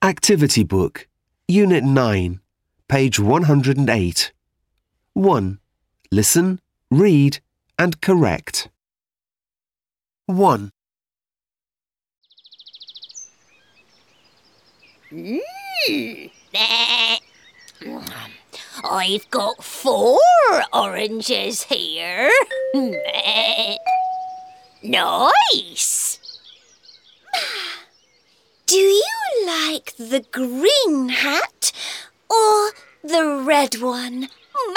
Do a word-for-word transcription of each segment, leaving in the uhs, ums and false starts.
Activity Book, Unit nine, page one hundred eight. one. Listen, read, and correct. one. Mm. I've got four oranges here. Nice. Do you like the green hat or the red one?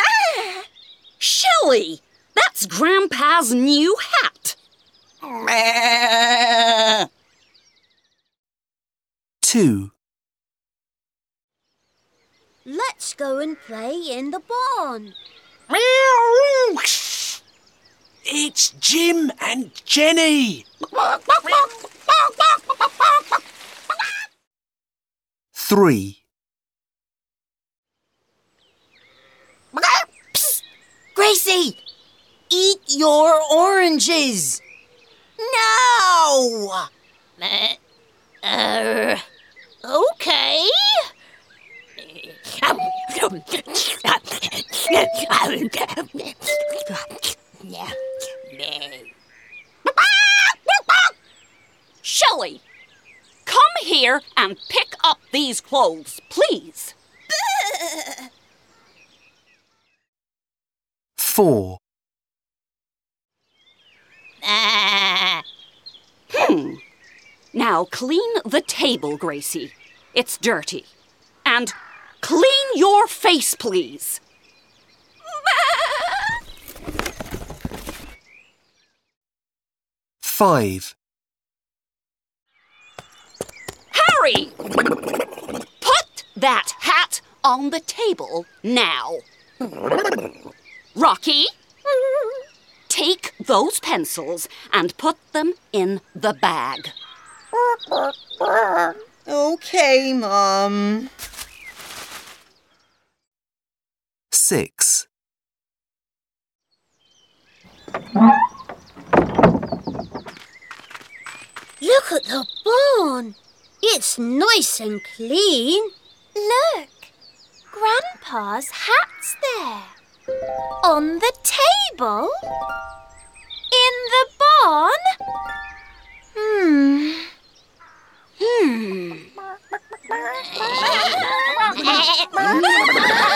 Shelley, that's Grandpa's new hat. two. Let's go and play in the barn. It's Jim and Jenny. three. Psst! Gracie, eat your oranges. No! Uh, uh, okay. Shelley, come here and pick up these clothes, please. four. Uh, Hmm. Now clean the table, Gracie. It's dirty. And clean your face, please. five. Harry! Put that hat on the table now. Rocky, take those pencils and put them in the bag. Okay, Mum. six. Look at the barn. It's nice and clean. Look, Grandpa's hat's there. On the table? In the barn? Hmm. Hmm.